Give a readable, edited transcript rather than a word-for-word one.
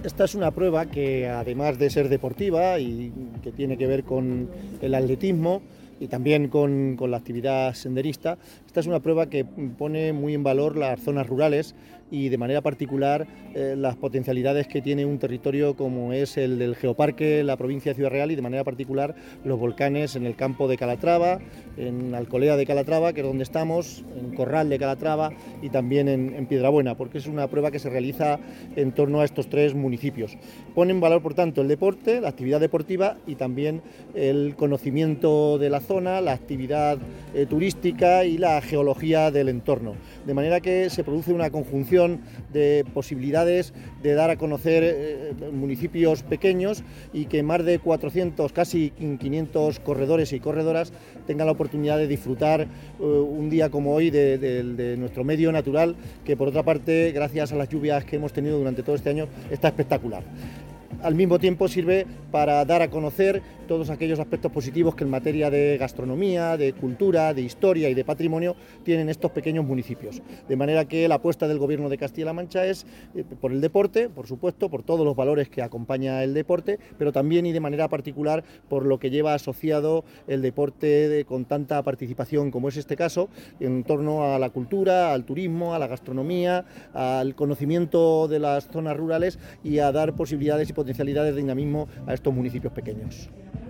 Esta es una prueba que, además de ser deportiva y que tiene que ver con el atletismo y también con la actividad senderista, esta es una prueba que pone muy en valor las zonas rurales y de manera particular las potencialidades que tiene un territorio como es el del Geoparque, la provincia de Ciudad Real, y de manera particular los volcanes en el campo de Calatrava, en Alcolea de Calatrava, que es donde estamos, en Corral de Calatrava y también en Piedrabuena, porque es una prueba que se realiza en torno a estos tres municipios. Pone en valor, por tanto, el deporte, la actividad deportiva y también el conocimiento de la zona, la actividad turística y la geología del entorno. De manera que se produce una conjunción de posibilidades de dar a conocer municipios pequeños y que más de 400, casi 500 corredores y corredoras tengan la oportunidad de disfrutar un día como hoy de nuestro medio natural, que por otra parte, gracias a las lluvias que hemos tenido durante todo este año, está espectacular. Al mismo tiempo sirve para dar a conocer todos aquellos aspectos positivos que en materia de gastronomía, de cultura, de historia y de patrimonio tienen estos pequeños municipios. De manera que la apuesta del Gobierno de Castilla-La Mancha es por el deporte, por supuesto, por todos los valores que acompaña el deporte, pero también y de manera particular por lo que lleva asociado el deporte con tanta participación como es este caso, en torno a la cultura, al turismo, a la gastronomía, al conocimiento de las zonas rurales y a dar posibilidades y potencialidades de dinamismo a estos municipios pequeños.